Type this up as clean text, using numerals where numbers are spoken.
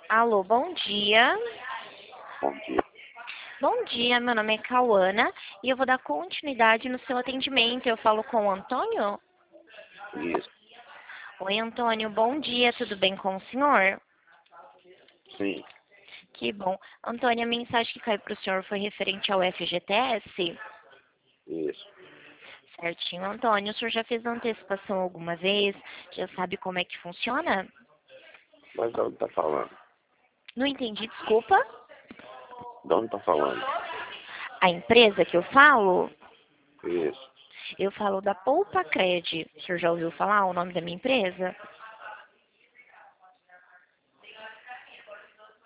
Alô, bom dia. Bom dia. Bom dia, meu nome é Cauana e eu vou dar continuidade no seu atendimento. Eu falo com o Antônio? Isso. Oi, Antônio, bom dia, tudo bem com o senhor? Sim. Que bom. Antônio, a mensagem que caiu para o senhor foi referente ao FGTS? Isso. Certinho, Antônio. O senhor já fez antecipação alguma vez? Já sabe como é que funciona? Mas de onde tá falando? Não entendi, desculpa. De onde tá falando? A empresa que eu falo? Isso. Eu falo da Poupa Cred. O senhor já ouviu falar o nome da minha empresa?